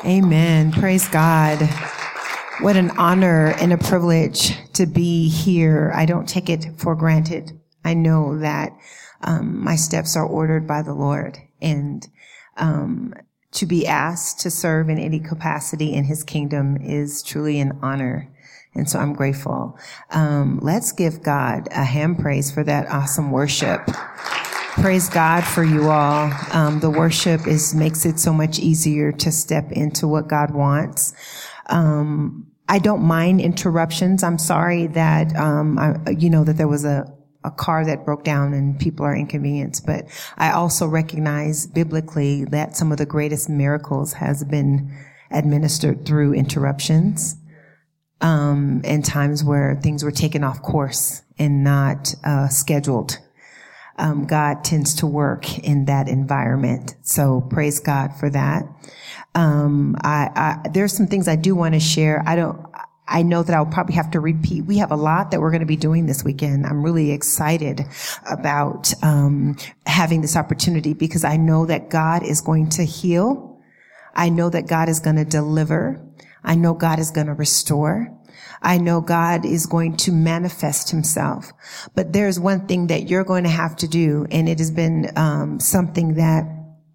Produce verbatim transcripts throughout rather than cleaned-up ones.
Amen. Praise God. What an honor and a privilege to be here. I don't take it for granted. I know that um, my steps are ordered by the Lord, and um, to be asked to serve in any capacity in his kingdom is truly an honor. And so I'm grateful. Um, let's give God a hand praise for that awesome worship. Praise God for you all. Um, the worship is makes it so much easier to step into what God wants. Um, I don't mind interruptions. I'm sorry that, um, I, you know, that there was a, a car that broke down and people are inconvenienced. But I also recognize biblically that some of the greatest miracles has been administered through interruptions. Um, and times where things were taken off course and not, uh, scheduled. Um, God tends to work in that environment. So praise God for that. Um, I, I, there's some things I do want to share. I don't, I know that I'll probably have to repeat. We have a lot that we're going to be doing this weekend. I'm really excited about, um, having this opportunity because I know that God is going to heal. I know that God is going to deliver. I know God is going to restore. I know God is going to manifest himself. But there's one thing that you're going to have to do, and it has been um something that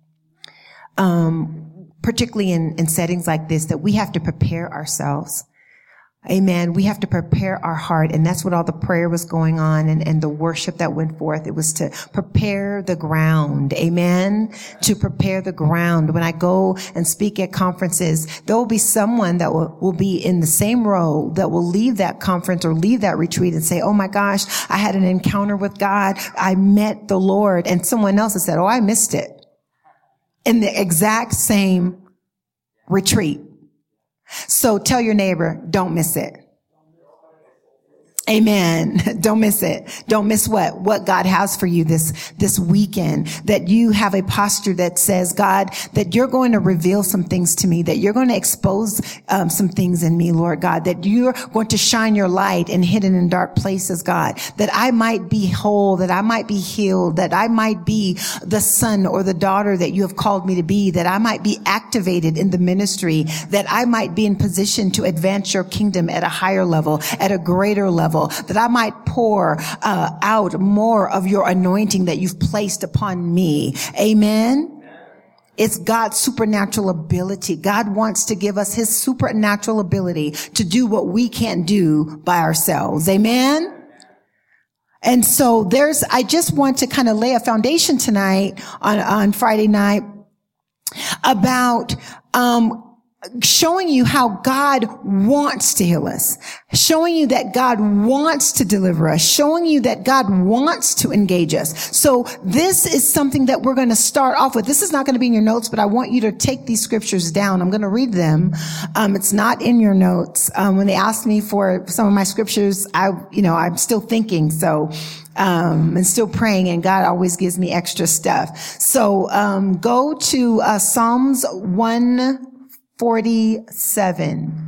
um particularly in, in settings like this, that we have to prepare ourselves. Amen. We have to prepare our heart. And that's what all the prayer was going on and, and the worship that went forth. It was to prepare the ground. Amen. To prepare the ground. When I go and speak at conferences, there will be someone that will, will be in the same row that will leave that conference or leave that retreat and say, oh my gosh, I had an encounter with God. I met the Lord. And someone else has said, oh, I missed it. In the exact same retreat. So tell your neighbor, don't miss it. Amen. Don't miss it. Don't miss what? What God has for you this, this weekend. That you have a posture that says, God, that you're going to reveal some things to me, that you're going to expose um, some things in me, Lord God, that you're going to shine your light and hidden in dark places, God, that I might be whole, that I might be healed, that I might be the son or the daughter that you have called me to be, that I might be activated in the ministry, that I might be in position to advance your kingdom at a higher level, at a greater level, that I might pour uh, out more of your anointing that you've placed upon me. Amen. It's God's supernatural ability. God wants to give us his supernatural ability to do what we can't do by ourselves. Amen. And so there's, I just want to kind of lay a foundation tonight on, on Friday night about, um, showing you how God wants to heal us, showing you that God wants to deliver us, showing you that God wants to engage us. So this is something that we're going to start off with. This is not going to be in your notes, but I want you to take these scriptures down. I'm going to read them. Um, it's not in your notes. Um, when they asked me for some of my scriptures, I, you know, I'm still thinking. So, um, and still praying, and God always gives me extra stuff. So, um, go to, uh, Psalms one forty-seven.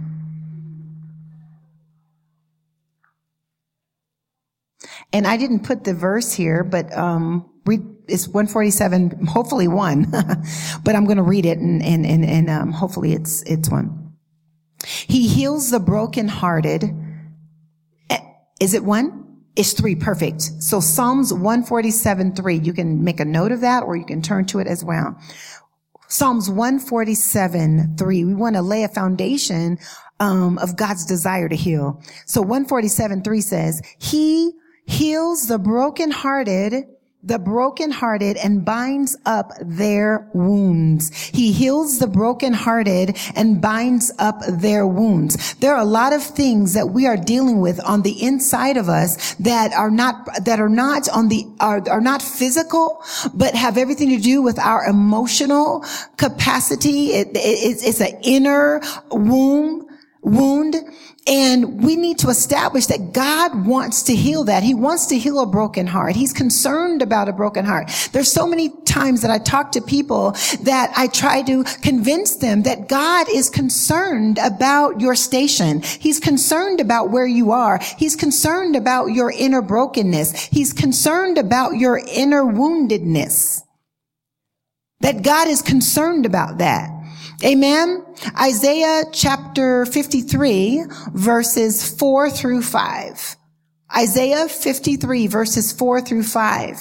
And I didn't put the verse here, but um read, it's one forty-seven, hopefully one. But I'm going to read it, and and and, and um hopefully it's it's one. He heals the brokenhearted. Is it one? It's three. Perfect. So Psalms one forty-seven, three. You can make a note of that, or you can turn to it as well. Psalms one forty-seven, three. We want to lay a foundation um, of God's desire to heal. So one forty-seven, three says, he heals the brokenhearted, the brokenhearted and binds up their wounds. He heals the brokenhearted and binds up their wounds. There are a lot of things that we are dealing with on the inside of us that are not, that are not on the, are, are not physical, but have everything to do with our emotional capacity. It, it, it's, it's an inner wound, wound. And we need to establish that God wants to heal that. He wants to heal a broken heart. He's concerned about a broken heart. There's so many times that I talk to people that I try to convince them that God is concerned about your station. He's concerned about where you are. He's concerned about your inner brokenness. He's concerned about your inner woundedness. That God is concerned about that. Amen. Isaiah chapter fifty-three, verses four through five. Isaiah fifty-three, verses four through five.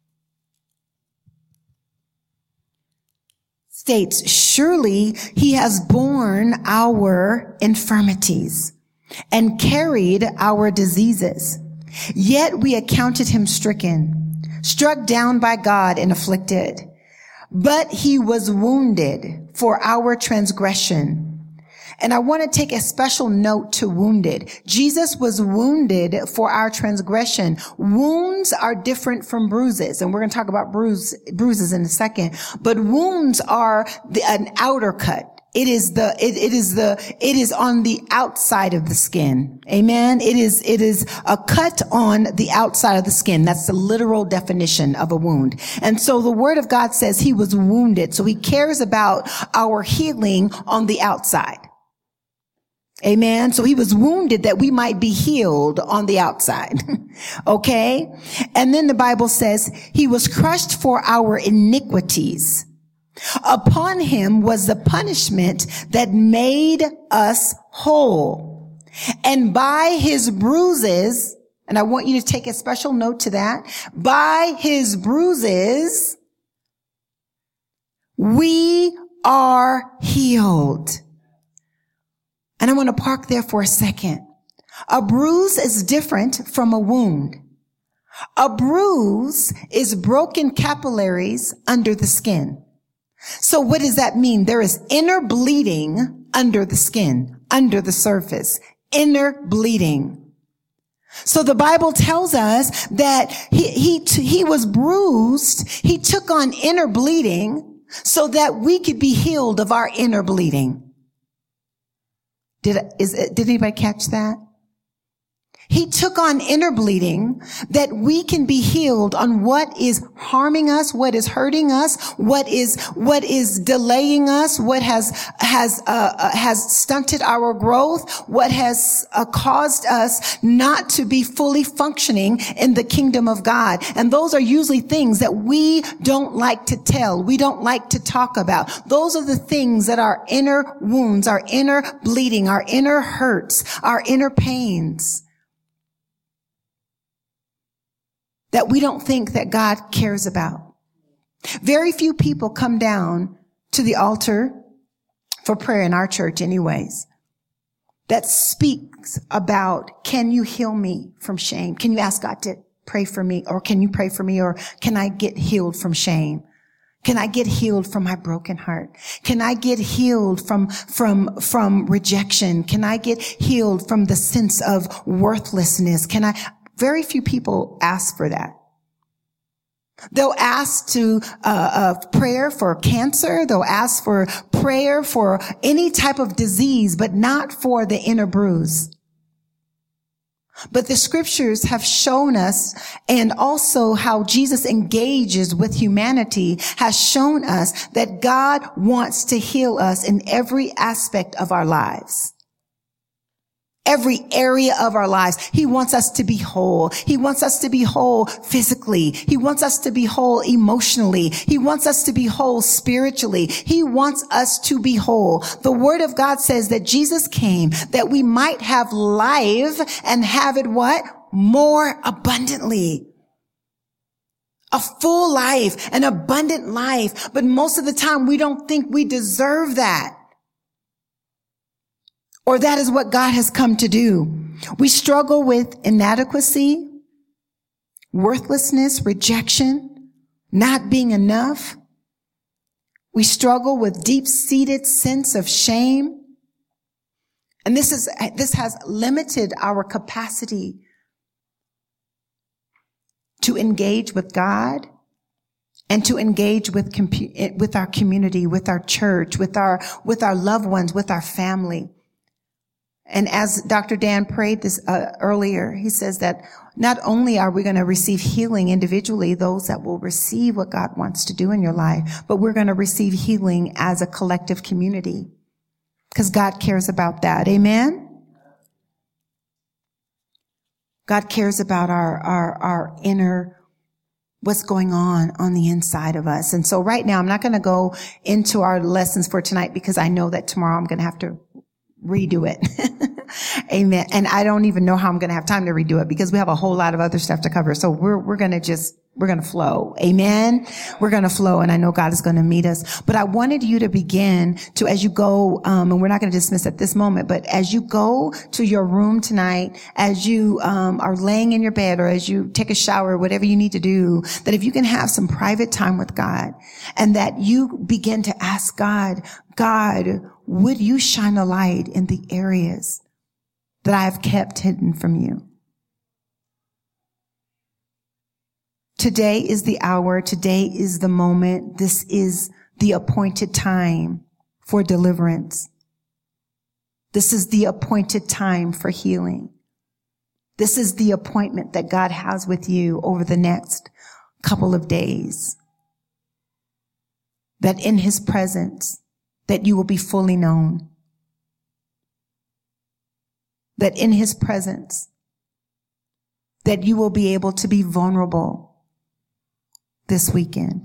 States, surely he has borne our infirmities and carried our diseases. Yet we accounted him stricken, struck down by God and afflicted. But he was wounded for our transgression. And I want to take a special note to wounded. Jesus was wounded for our transgression. Wounds are different from bruises. And we're going to talk about bruise, bruises in a second. But wounds are the, an outer cut. It is the, it, it is the, it is on the outside of the skin. Amen. It is, it is a cut on the outside of the skin. That's the literal definition of a wound. And so the word of God says he was wounded. So he cares about our healing on the outside. Amen. So he was wounded that we might be healed on the outside. Okay. And then the Bible says he was crushed for our iniquities. Upon him was the punishment that made us whole. And by his bruises, and I want you to take a special note to that, by his bruises, we are healed. And I want to park there for a second. A bruise is different from a wound. A bruise is broken capillaries under the skin. So what does that mean? There is inner bleeding under the skin, under the surface, inner bleeding. So the Bible tells us that he, he, he was bruised. He took on inner bleeding so that we could be healed of our inner bleeding. Did, is, did anybody catch that? He took on inner bleeding that we can be healed on what is harming us, what is hurting us, what is, what is delaying us, what has, has, uh, uh has stunted our growth, what has uh, caused us not to be fully functioning in the kingdom of God. And those are usually things that we don't like to tell. We don't like to talk about. Those are the things that our inner wounds, our inner bleeding, our inner hurts, our inner pains, that we don't think that God cares about. Very few people come down to the altar for prayer in our church anyways that speaks about, can you heal me from shame? Can you ask God to pray for me? Or can you pray for me? Or can I get healed from shame? Can I get healed from my broken heart? Can I get healed from, from, from rejection? Can I get healed from the sense of worthlessness? Can I, Very few people ask for that. They'll ask to uh, uh prayer for cancer. They'll ask for prayer for any type of disease, but not for the inner bruise. But the scriptures have shown us, and also how Jesus engages with humanity has shown us that God wants to heal us in every aspect of our lives. Every area of our lives. He wants us to be whole. He wants us to be whole physically. He wants us to be whole emotionally. He wants us to be whole spiritually. He wants us to be whole. The word of God says that Jesus came that we might have life and have it what? More abundantly. A full life, an abundant life. But most of the time we don't think we deserve that. Or that is what God has come to do. We struggle with inadequacy, worthlessness, rejection, not being enough. We struggle with deep-seated sense of shame. And this is, this has limited our capacity to engage with God and to engage with, with our community, with our church, with our, with our loved ones, with our family. And as Doctor Dan prayed this uh, earlier, he says that not only are we going to receive healing individually, those that will receive what God wants to do in your life, but we're going to receive healing as a collective community because God cares about that. Amen? God cares about our, our, our inner what's going on on the inside of us. And so right now, I'm not going to go into our lessons for tonight because I know that tomorrow I'm going to have to redo it. Amen. And I don't even know how I'm going to have time to redo it because we have a whole lot of other stuff to cover. So we're, we're going to just, we're going to flow. Amen. We're going to flow. And I know God is going to meet us. But I wanted you to begin to, as you go, um, and we're not going to dismiss at this moment, but as you go to your room tonight, as you, um, are laying in your bed or as you take a shower, whatever you need to do, that if you can have some private time with God and that you begin to ask God, God, would you shine a light in the areas that I have kept hidden from you? Today is the hour. Today is the moment. This is the appointed time for deliverance. This is the appointed time for healing. This is the appointment that God has with you over the next couple of days. That in his presence, that you will be fully known. That in his presence, that you will be able to be vulnerable this weekend.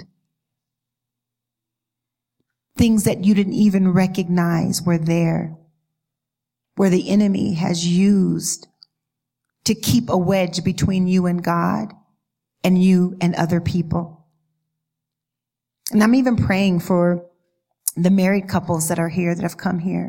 Things that you didn't even recognize were there, where the enemy has used to keep a wedge between you and God and you and other people. And I'm even praying for the married couples that are here, that have come here.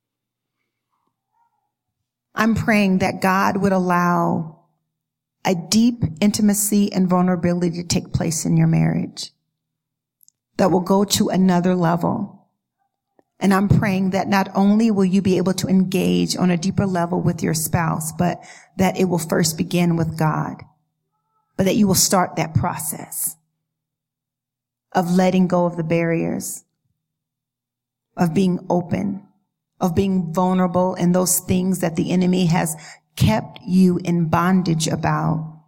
I'm praying that God would allow a deep intimacy and vulnerability to take place in your marriage that will go to another level. And I'm praying that not only will you be able to engage on a deeper level with your spouse, but that it will first begin with God, but that you will start that process of letting go of the barriers, of being open, of being vulnerable in those things that the enemy has kept you in bondage about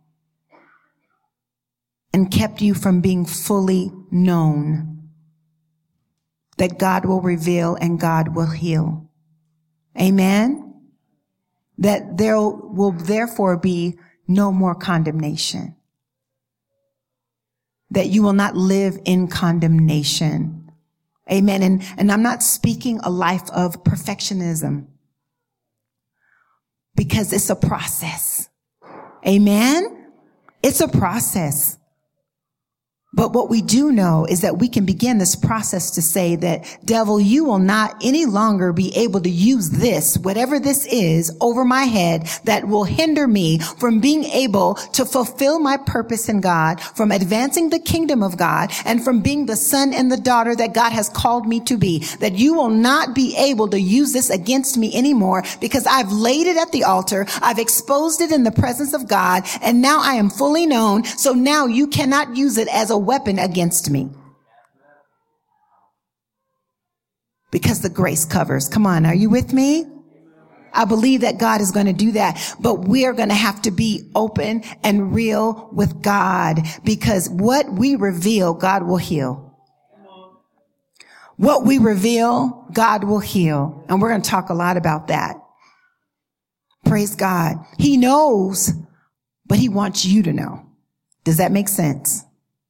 and kept you from being fully known, that God will reveal and God will heal. Amen. That there will therefore be no more condemnation. That you will not live in condemnation. Amen. And, and I'm not speaking a life of perfectionism, because it's a process. Amen. It's a process. But what we do know is that we can begin this process to say that, devil, you will not any longer be able to use this, whatever this is, over my head that will hinder me from being able to fulfill my purpose in God, from advancing the kingdom of God, and from being the son and the daughter that God has called me to be. That you will not be able to use this against me anymore, because I've laid it at the altar. I've exposed it in the presence of God, and now I am fully known. So now you cannot use it as a weapon against me, because the grace covers. Come on, are you with me? I believe that God is going to do that, but we're going to have to be open and real with God, because what we reveal, God will heal. What we reveal, God will heal. And we're going to talk a lot about that. Praise God. He knows, but he wants you to know. Does that make sense?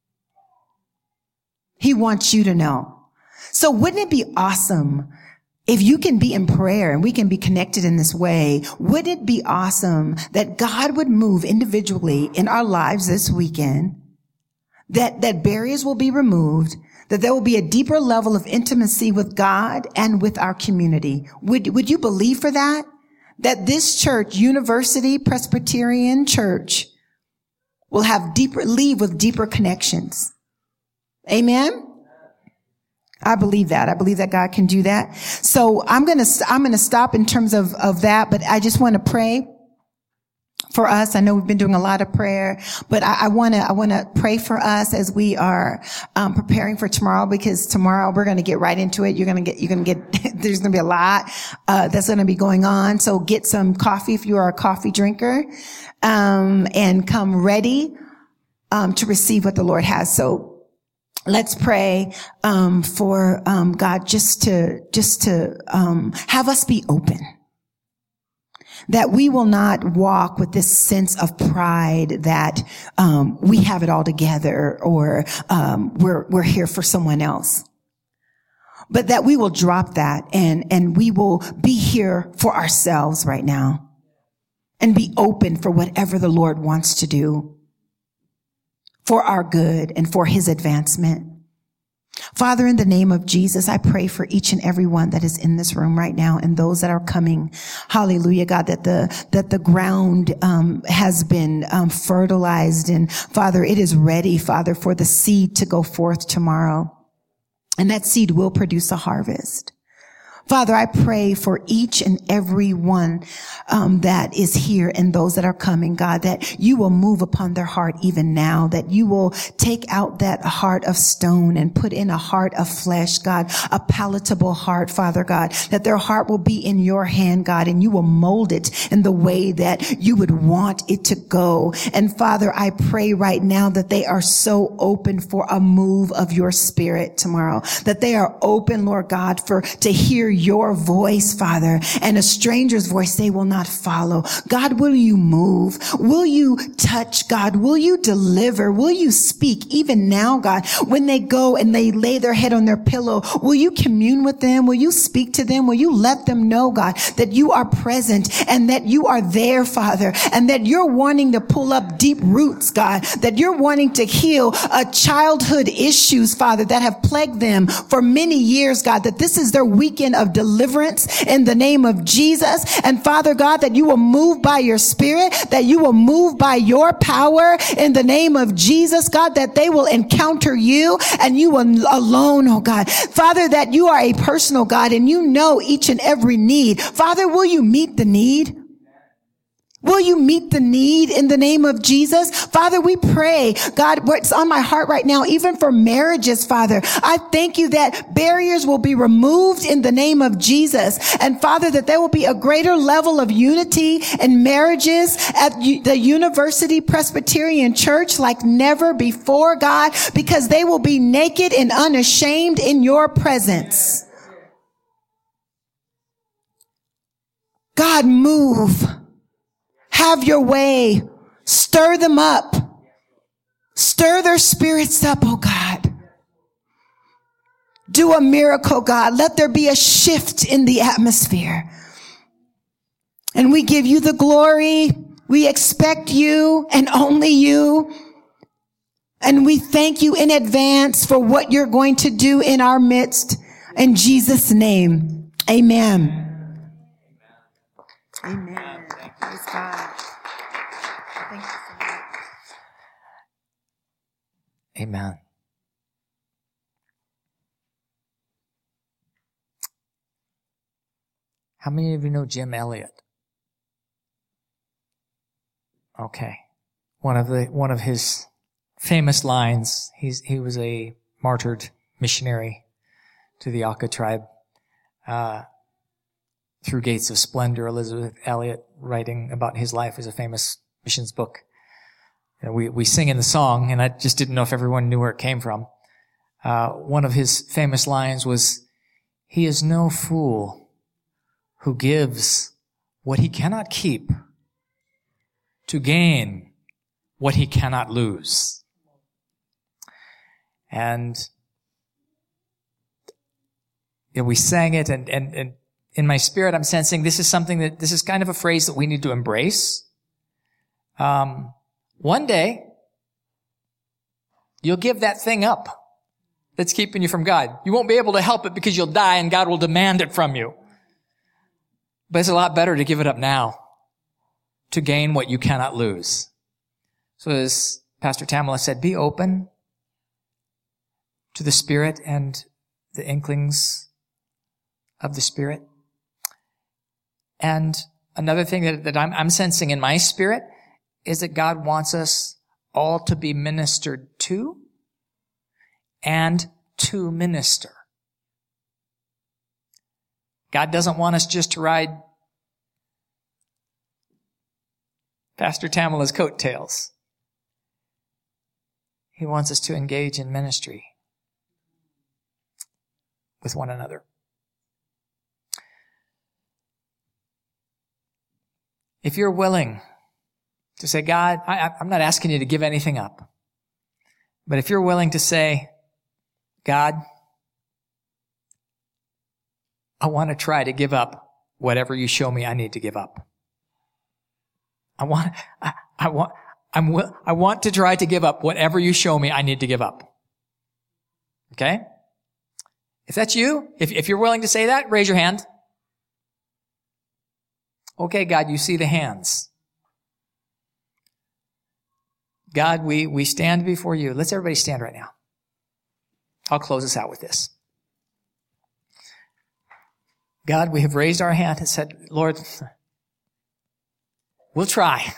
He wants you to know. So wouldn't it be awesome if you can be in prayer and we can be connected in this way? Wouldn't it be awesome that God would move individually in our lives this weekend, that, that barriers will be removed, that there will be a deeper level of intimacy with God and with our community? Would, would you believe for that? That this church, University Presbyterian Church, will have deeper, leave with deeper connections. Amen. I believe that. I believe that God can do that. So I'm going to, I'm going to stop in terms of, of that, but I just want to pray for us. I know we've been doing a lot of prayer, but I, I want to, I want to pray for us as we are, um, preparing for tomorrow, because tomorrow we're going to get right into it. You're going to get, you're going to get, there's going to be a lot, uh, that's going to be going on. So get some coffee if you are a coffee drinker, um, and come ready, um, to receive what the Lord has. So, let's pray um for um God just to just to um have us be open. that we will not walk with this sense of pride that um, we have it all together, or um, we're we're here for someone else. But that we will drop that and and we will be here for ourselves right now and be open for whatever the Lord wants to do for our good and for his advancement. Father, in the name of Jesus, I pray for each and every one that is in this room right now and those that are coming. Hallelujah, God, that the, that the ground, um, has been, um, fertilized, and Father, it is ready, Father, for the seed to go forth tomorrow. And that seed will produce a harvest. Father, I pray for each and every one um, that is here and those that are coming, God, that you will move upon their heart even now, that you will take out that heart of stone and put in a heart of flesh, God, a palatable heart, Father God, that their heart will be in your hand, God, and you will mold it in the way that you would want it to go. And Father, I pray right now that they are so open for a move of your spirit tomorrow, that they are open, Lord God, for to hear your voice, Father, and a stranger's voice they will not follow. God, will you move? Will you touch, God? Will you deliver? Will you speak even now, God, when they go and they lay their head on their pillow? Will you commune with them? Will you speak to them? Will you let them know, God, that you are present and that you are there, Father, and that you're wanting to pull up deep roots, God, that you're wanting to heal uh, childhood issues, Father, that have plagued them for many years, God, that this is their weekend of deliverance in the name of Jesus. And Father God, that you will move by your spirit, that you will move by your power in the name of Jesus, God, that they will encounter you and you alone, oh God. Father, that you are a personal God and you know each and every need. Father, will you meet the need? Will you meet the need in the name of Jesus? Father, we pray, God, what's on my heart right now, even for marriages, Father, I thank you that barriers will be removed in the name of Jesus. And Father, that there will be a greater level of unity in marriages at the University Presbyterian Church like never before, God, because they will be naked and unashamed in your presence. God, move. Have your way. Stir them up. Stir their spirits up, oh God. Do a miracle, God. Let there be a shift in the atmosphere. And we give you the glory. We expect you and only you. And we thank you in advance for what you're going to do in our midst. In Jesus' name, amen. Amen. Praise God. Thank you so much. Amen. How many of you know Jim Elliot? Okay. One of the one of his famous lines, he's he was a martyred missionary to the Aka tribe. Uh Through Gates of Splendor, Elizabeth Elliot writing about his life is a famous missions book. You know, we, we sing in the song, and I just didn't know if everyone knew where it came from. Uh, one of his famous lines was, "He is no fool who gives what he cannot keep to gain what he cannot lose." And you know, we sang it, and, and, and in my spirit, I'm sensing this is something that, this is kind of a phrase that we need to embrace. Um, one day, you'll give that thing up that's keeping you from God. You won't be able to help it because you'll die and God will demand it from you. But it's a lot better to give it up now to gain what you cannot lose. So as Pastor Tamala said, be open to the Spirit and the inklings of the Spirit. And another thing that, that I'm, I'm sensing in my spirit is that God wants us all to be ministered to and to minister. God doesn't want us just to ride Pastor Tamala's coattails. He wants us to engage in ministry with one another. if you're willing to say, God, I, I'm not asking you to give anything up. But if you're willing to say, God, I want to try to give up whatever you show me I need to give up. I want, I, I want, I'm, I want to try to give up whatever you show me I need to give up. Okay? If that's you, if, if you're willing to say that, raise your hand. Okay, God, you see the hands. God, we, we stand before you. Let's everybody stand right now. I'll close us out with this. God, we have raised our hand and said, Lord, we'll try.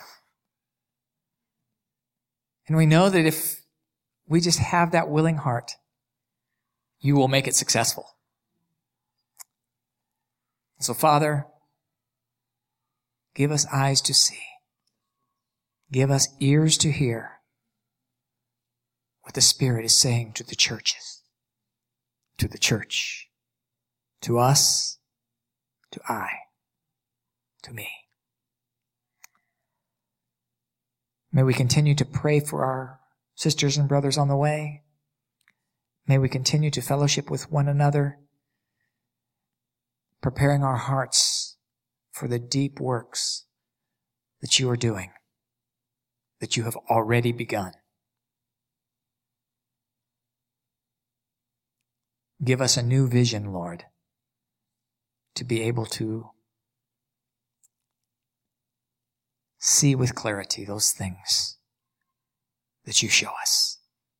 And we know that if we just have that willing heart, you will make it successful. So, Father, give us eyes to see. Give us ears to hear what the Spirit is saying to the churches, to the church, to us, to I, to me. May we continue to pray for our sisters and brothers on the way. May we continue to fellowship with one another, preparing our hearts for the deep works that you are doing, that you have already begun. Give us a new vision, Lord, to be able to see with clarity those things that you show us.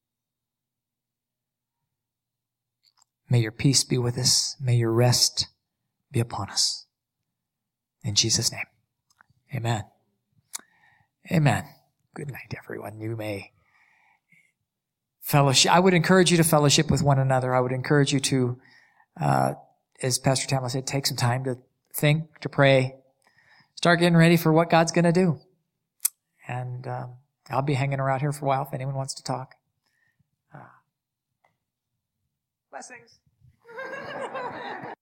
May your peace be with us. May your rest be upon us. In Jesus' name, amen. Amen. Good night, everyone. You may fellowship. I would encourage you to fellowship with one another. I would encourage you to, uh, as Pastor Tamla said, take some time to think, to pray, start getting ready for what God's going to do. And um, I'll be hanging around here for a while if anyone wants to talk. Uh, blessings.